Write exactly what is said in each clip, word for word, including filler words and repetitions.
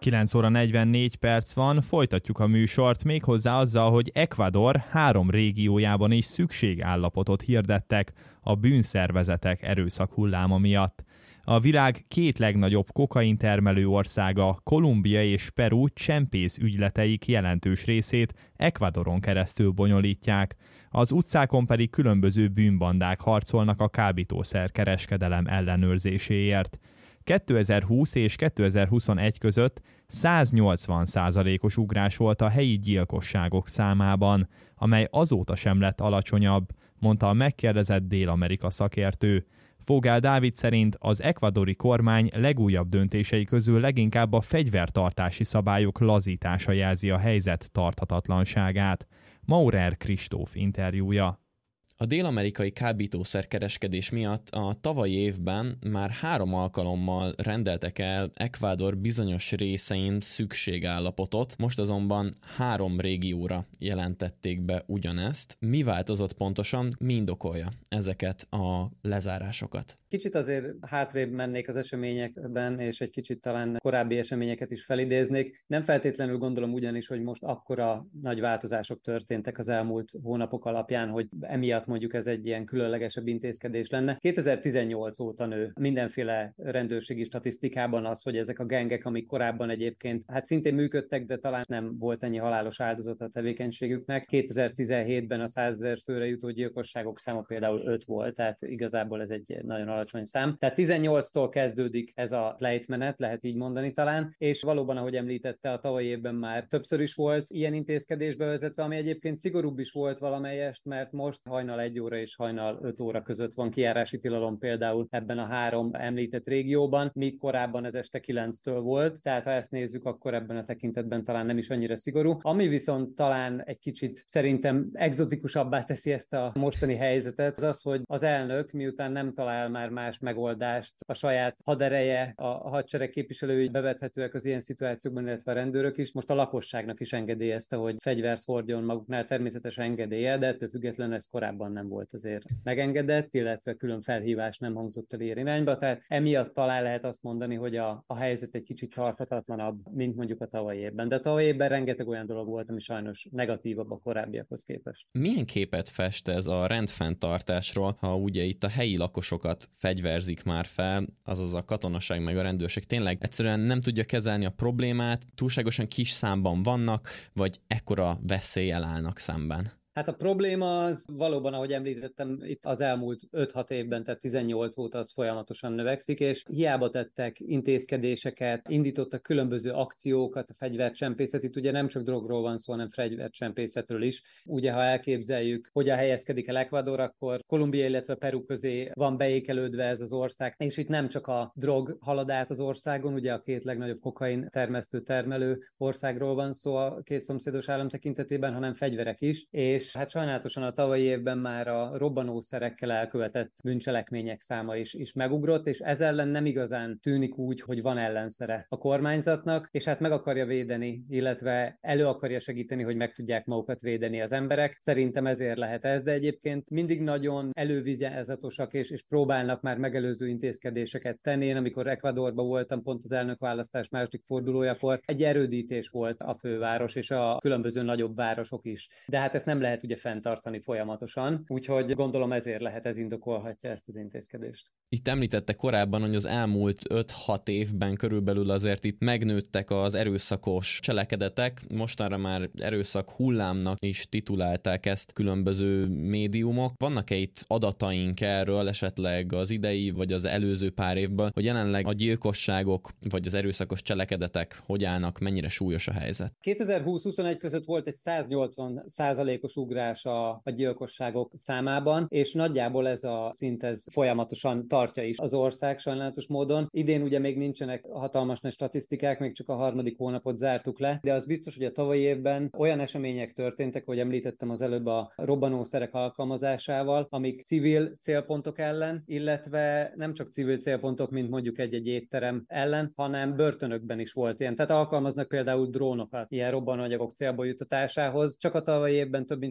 kilenc óra negyvennégy perc van, folytatjuk a műsort méghozzá azzal, hogy Ecuador három régiójában is szükségállapotot hirdettek a bűnszervezetek erőszak hulláma miatt. A világ két legnagyobb kokain termelő országa, Kolumbia és Peru csempész ügyleteik jelentős részét Ecuadoron keresztül bonyolítják. Az utcákon pedig különböző bűnbandák harcolnak a kábítószer kereskedelem ellenőrzéséért. kétezer-húsz és kétezer-huszonegy között száznyolcvan százalékos ugrás volt a helyi gyilkosságok számában, amely azóta sem lett alacsonyabb, mondta a megkérdezett Dél-Amerika szakértő. Fogel Dávid szerint az ekvadori kormány legújabb döntései közül leginkább a fegyvertartási szabályok lazítása jelzi a helyzet tarthatatlanságát. Maurer Kristóf interjúja. A dél-amerikai kábítószerkereskedés miatt a tavalyi évben már három alkalommal rendeltek el Ecuador bizonyos részein szükségállapotot, most azonban három régióra jelentették be ugyanezt. Mi változott pontosan, mi indokolja ezeket a lezárásokat? Kicsit azért hátrébb mennék az eseményekben, és egy kicsit talán korábbi eseményeket is felidéznék. Nem feltétlenül gondolom ugyanis, hogy most akkora nagy változások történtek az elmúlt hónapok alapján, hogy emiatt mondjuk ez egy ilyen különlegesebb intézkedés lenne. kétezer-tizennyolc óta nő mindenféle rendőrségi statisztikában az, hogy ezek a gengek, amik korábban egyébként hát szintén működtek, de talán nem volt ennyi halálos áldozat a tevékenységüknek. kétezer-tizenhétben a százezer főre jutó gyilkosságok száma például öt volt, tehát igazából ez egy nagyon alacsony szám. Tehát tizennyolctól kezdődik ez a lejtmenet, lehet így mondani talán, és valóban, ahogy említette, a tavalyi évben már többször is volt ilyen intézkedés bevezetve, ami egyébként szigorúbb is volt valamelyest, mert most hajnal egy óra és hajnal öt óra között van kijárási tilalom például ebben a három említett régióban, míg korábban ez este kilenctől volt, tehát ha ezt nézzük, akkor ebben a tekintetben talán nem is annyira szigorú. Ami viszont talán egy kicsit szerintem egzotikusabbá teszi ezt a mostani helyzetet, az az, hogy az elnök miután nem talál már más megoldást, a saját hadereje, a hadsereg képviselői bevethetőek az ilyen szituációkban, illetve a rendőrök is, most a lakosságnak is engedélyezte, hogy fegyvert hordjon maguknál, természetes engedélye, de ettől függetlenül ez korábban nem volt azért megengedett, illetve külön felhívás nem hangzott el ilyen irányba, tehát emiatt talán lehet azt mondani, hogy a, a helyzet egy kicsit tarthatatlanabb, mint mondjuk a tavalyi évben. De a tavalyi évben rengeteg olyan dolog volt, ami sajnos negatívabb a korábbiakhoz képest. Milyen képet fest ez a rendfenntartásról, ha ugye itt a helyi lakosokat fegyverzik már fel, azaz a katonaság meg a rendőrség tényleg egyszerűen nem tudja kezelni a problémát, túlságosan kis számban vannak, vagy ekkora veszéllyel állnak szemben? Hát a probléma az valóban, ahogy említettem, itt az elmúlt öt-hat évben, tehát tizennyolc óta az folyamatosan növekszik, és hiába tettek intézkedéseket, indítottak különböző akciókat, a fegyvercsempészet, itt ugye nem csak drogról van szó, hanem fegyvercsempészetről is. Ugye, ha elképzeljük, hogyan helyezkedik el Ecuador, akkor Kolumbia, illetve Peru közé van beékelődve ez az ország, és itt nem csak a drog halad át az országon, ugye a két legnagyobb kokain termesztő termelő országról van szó a két szomszédos állam tekintetében, hanem fegyverek is, és és hát sajnálatosan a tavalyi évben már a robbanószerekkel elkövetett bűncselekmények száma is, is megugrott, és ez ellen nem igazán tűnik úgy, hogy van ellenszere a kormányzatnak, és hát meg akarja védeni, illetve elő akarja segíteni, hogy meg tudják magukat védeni az emberek. Szerintem ezért lehet ez, de egyébként mindig nagyon elővigyázatosak, és, és próbálnak már megelőző intézkedéseket tenni. Én amikor Ecuadorban voltam, pont az elnökválasztás második fordulójakor, egy erődítés volt a főváros, és a különböző nagyobb városok is. De hát ezt nem lehet ugye fenntartani folyamatosan, úgyhogy gondolom ezért lehet, ez indokolhatja ezt az intézkedést. Itt említette korábban, hogy az elmúlt öt-hat évben körülbelül azért itt megnőttek az erőszakos cselekedetek, mostanra már erőszak hullámnak is titulálták ezt különböző médiumok. Vannak-e itt adataink erről, esetleg az idei vagy az előző pár évben, hogy jelenleg a gyilkosságok vagy az erőszakos cselekedetek hogy állnak, mennyire súlyos a helyzet? kétezer-húsz-huszonegy között volt egy száznyolcvan százalékos ugrás a, a gyilkosságok számában, és nagyjából ez a szint ez folyamatosan tartja is az ország sajnálatos módon. Idén ugye még nincsenek hatalmas nagy statisztikák, még csak a harmadik hónapot zártuk le, de az biztos, hogy a tavalyi évben olyan események történtek, hogy említettem az előbb a robbanószerek alkalmazásával, amik civil célpontok ellen, illetve nem csak civil célpontok, mint mondjuk egy-egy étterem ellen, hanem börtönökben is volt ilyen. Tehát alkalmaznak például drónokat ilyen robbanóanyagok célba juttatásához. Csak a tavalyi évben több mint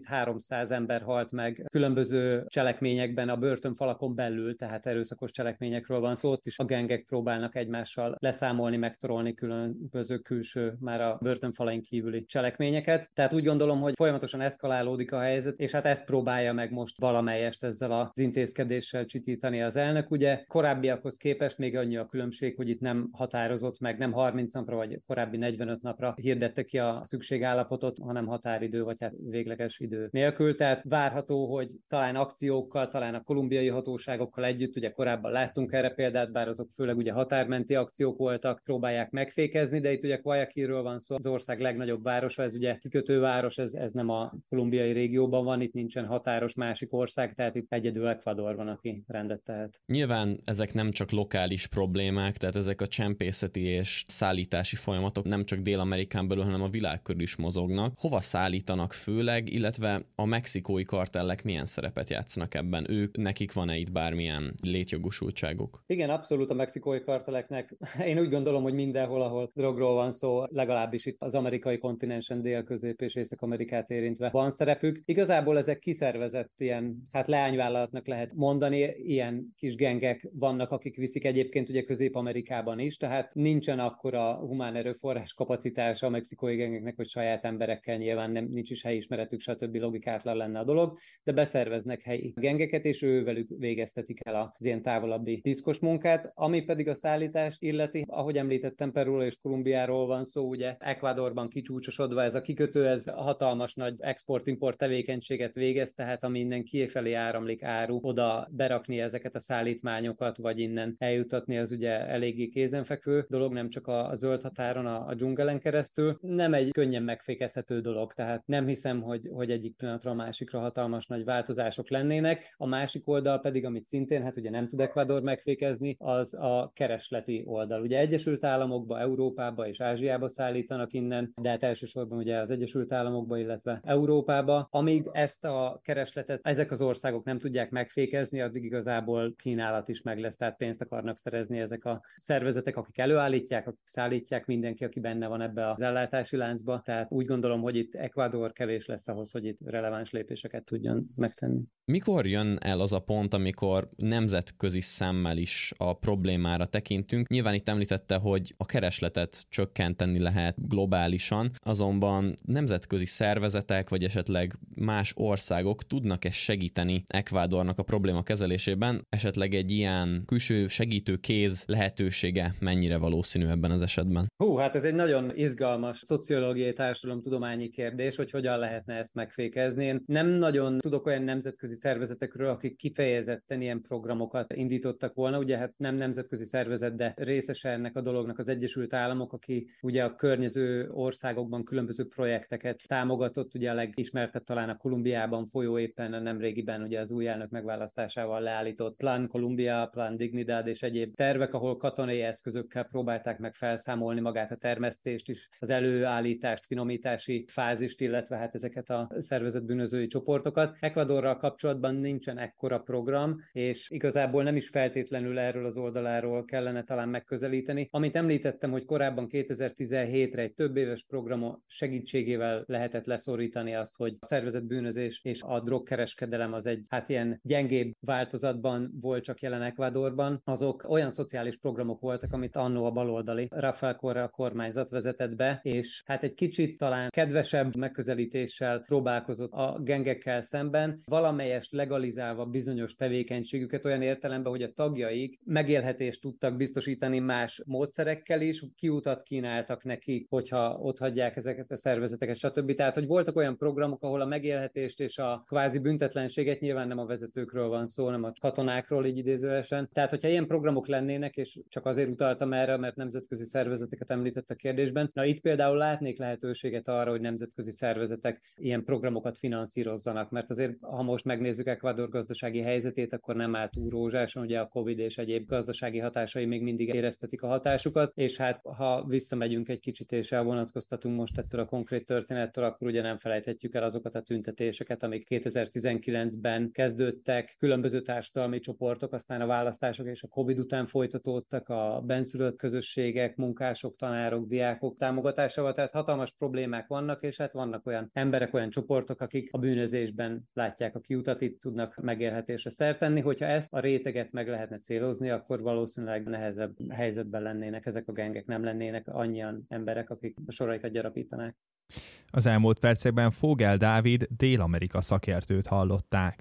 mint háromszáz ember halt meg különböző cselekményekben a börtönfalakon belül, tehát erőszakos cselekményekről van szó, ott is a gengek próbálnak egymással leszámolni, megtorolni különböző külső, már a börtönfalain kívüli cselekményeket. Tehát úgy gondolom, hogy folyamatosan eszkalálódik a helyzet, és hát ezt próbálja meg most valamelyest ezzel az intézkedéssel csitítani az elnök. Ugye korábbiakhoz képest még annyi a különbség, hogy itt nem határozott meg, nem harminc napra, vagy korábbi negyvenöt napra hirdette ki a szükségállapotot, hanem határidő, vagy hát végleges idő nélkül. Tehát várható, hogy talán akciókkal, talán a kolumbiai hatóságokkal együtt, ugye korábban láttunk erre példát, bár azok főleg ugye határmenti akciók voltak, próbálják megfékezni, de itt ugye Guayaquilről van szó, az ország legnagyobb városa, ez ugye kikötőváros, ez, ez nem a kolumbiai régióban van, itt nincsen határos másik ország, tehát itt egyedül Ecuador van, aki rendet tehet. Nyilván ezek nem csak lokális problémák, tehát ezek a csempészeti és szállítási folyamatok nem csak Dél-Amerikán belül, hanem a világ körül is mozognak. Hova szállítanak főleg, illetve a mexikói kartellek milyen szerepet játszanak ebben? Ők, nekik van-e itt bármilyen létjogosultságuk? Igen, abszolút a mexikói kartelleknek. Én úgy gondolom, hogy mindenhol, ahol drogról van szó, legalábbis itt az amerikai kontinensen, Dél-, Közép- és Észak-Amerikát érintve van szerepük. Igazából ezek kiszervezett ilyen, hát leányvállalatnak lehet mondani, ilyen kis gengek vannak, akik viszik egyébként ugye Közép-Amerikában is, tehát nincsen akkora humán erőforrás kapacitása a mexikói gengeknek, hogy saját emberekkel, nyilván nem, nincs is helyismeretük, stb. Logikátlan lenne a dolog, de beszerveznek helyi gengeket, és ővelük végeztetik el az ilyen távolabbi piszkos munkát, ami pedig a szállítást illeti, ahogy említettem, Perúról és Kolumbiáról van szó, ugye Ecuadorban kicsúcsosodva ez a kikötő, ez hatalmas nagy export-import tevékenységet végez, tehát ami innen kifelé áramlik áru, oda berakni ezeket a szállítmányokat, vagy innen eljutatni, az ugye eléggé kézenfekvő dolog, nem csak a, a zöld határon, a, a dzsungelen keresztül. Nem egy könnyen megfékezhető dolog, tehát nem hiszem, hogy, hogy egyik pillanatra a másikra hatalmas nagy változások lennének. A másik oldal pedig, amit szintén, hát ugye nem tud Ecuador megfékezni, az a keresleti oldal. Ugye Egyesült Államokba, Európába és Ázsiába szállítanak innen, de hát elsősorban ugye az Egyesült Államokba, illetve Európába. Amíg ezt a keresletet ezek az országok nem tudják megfékezni, addig igazából kínálat is meg lesz, tehát pénzt akarnak szerezni ezek a szervezetek, akik előállítják, akik szállítják, mindenki, aki benne van ebbe az ellátási láncba. Tehát úgy gondolom, hogy itt Ecuador kevés lesz ahhoz, hogy itt releváns lépéseket tudjon megtenni. Mikor jön el az a pont, amikor nemzetközi szemmel is a problémára tekintünk? Nyilván itt említette, hogy a keresletet csökkenteni lehet globálisan, azonban nemzetközi szervezetek, vagy esetleg más országok tudnak-e segíteni Ecuadornak a probléma kezelésében? Esetleg egy ilyen külső segítő kéz lehetősége mennyire valószínű ebben az esetben? Hú, hát ez egy nagyon izgalmas szociológiai társadalomtudományi kérdés, hogy hogyan lehetne ezt megfékezni. Én nem nagyon tudok olyan nemzetközi szervezetekről, akik kifejezetten ilyen programokat indítottak volna. Ugye hát nem nemzetközi szervezet, de részese ennek a dolognak az Egyesült Államok, aki ugye a környező országokban különböző projekteket támogatott. Ugye a legismertebb talán a Kolumbiában folyó éppen nemrégiben ugye az új elnök megválasztásával leállított Plan Colombia, Plan Dignidad és egyéb tervek, ahol katonai eszközökkel próbálták meg felszámolni magát a termesztést is, az előállítást, finomítási fázist, illetve hát ezeket a szervezett bűnözői csoportokat. Ecuadorral kapcsolatban nincsen ekkora program, és igazából nem is feltétlenül erről az oldaláról kellene talán megközelíteni. Amit említettem, hogy korábban kétezer-tizenhétre egy több éves program segítségével lehetett leszorítani azt, hogy a szervezett bűnözés és a drogkereskedelem az egy hát ilyen gyengébb változatban volt csak jelen Ecuadorban, azok olyan szociális programok voltak, amit annó a baloldali Rafael Correa kormányzat vezetett be, és hát egy kicsit talán kedvesebb megközelítéssel próbálkozott a gengekkel szemben, valamelyest legalizálva bizonyos tevékenységüket olyan értelemben, hogy a tagjaik megélhetést tudtak biztosítani más módszerekkel is, kiutat kínáltak nekik, hogyha ott hagyják ezeket a szervezeteket, stb. Tehát, hogy voltak olyan programok, ahol a megélhetést és a kvázi büntetlenséget, nyilván nem a vezetőkről van szó, hanem a katonákról így idézőesen. Tehát, hogyha ilyen programok lennének, és csak azért utaltam erre, mert nemzetközi szervezeteket említett a kérdésben, na itt például látnék lehetőséget arra, hogy nemzetközi szervezetek ilyen programokat finanszírozzanak, mert azért, ha most megnézzük Ecuador gazdasági helyzetét, akkor nem áll túl rózsáson, ugye a Covid és egyéb gazdasági hatásai még mindig éreztetik a hatásukat, és hát ha visszamegyünk egy kicsit és elvonatkoztatunk most ettől a konkrét történettől, akkor ugye nem felejthetjük el azokat a tüntetéseket, amik kétezer-tizenkilencben kezdődtek, különböző társadalmi csoportok, aztán a választások és a Covid után folytatódtak, a benszülött közösségek, munkások, tanárok, diákok támogatásával, tehát hatalmas problémák vannak, és hát vannak olyan emberek, olyan csoportok, csoportok, akik a bűnözésben látják a kiutat, itt tudnak megélhetésre szert tenni. Hogyha ezt a réteget meg lehetne célozni, akkor valószínűleg nehezebb helyzetben lennének ezek a gengek, nem lennének annyian emberek, akik a soraikat gyarapítanák. Az elmúlt percekben Fogel Dávid Dél-Amerika szakértőt hallották.